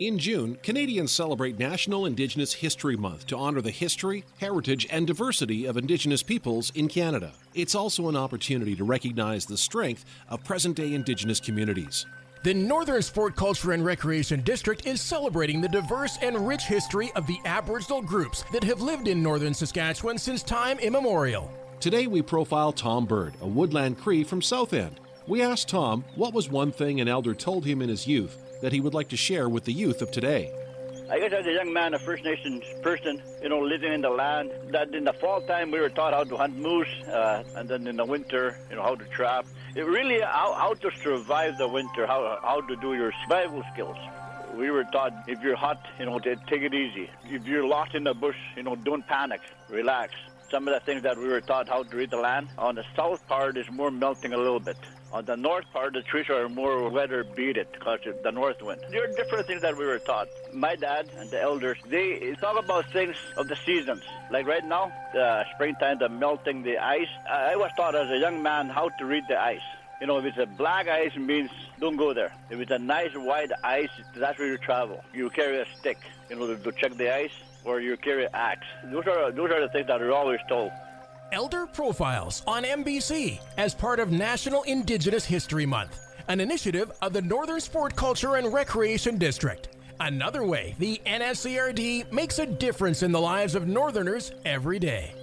In June, Canadians celebrate National Indigenous History Month to honor the history, heritage, and diversity of Indigenous peoples in Canada. It's also an opportunity to recognize the strength of present-day Indigenous communities. The Northern Sport Culture and Recreation District is celebrating the diverse and rich history of the Aboriginal groups that have lived in northern Saskatchewan since time immemorial. Today we profile Tom Bird, a Woodland Cree from South End. We asked Tom what was one thing an elder told him in his youth that he would like to share with the youth of today. I guess as a young man, a First Nations person, living in the land, that in the fall time we were taught how to hunt moose, and then in the winter, how to trap. It really how to survive the winter, how to do your survival skills. We were taught if you're hot, to take it easy. If you're lost in the bush, don't panic, relax. Some of the things that we were taught how to read the land. On the south part is more melting a little bit. On the north part, the trees are more weather beaten because of the north wind. There are different things that we were taught. My dad and the elders, they talk about things of the seasons. Like right now, the springtime, the melting the ice. I was taught as a young man how to read the ice. If it's a black ice, it means don't go there. If it's a nice white ice, that's where you travel. You carry a stick, to check the ice, or you carry an axe. Those are the things that we're always told. Elder Profiles on MBC as part of National Indigenous History Month, an initiative of the Northern Sport Culture and Recreation District. Another way the NSCRD makes a difference in the lives of Northerners every day.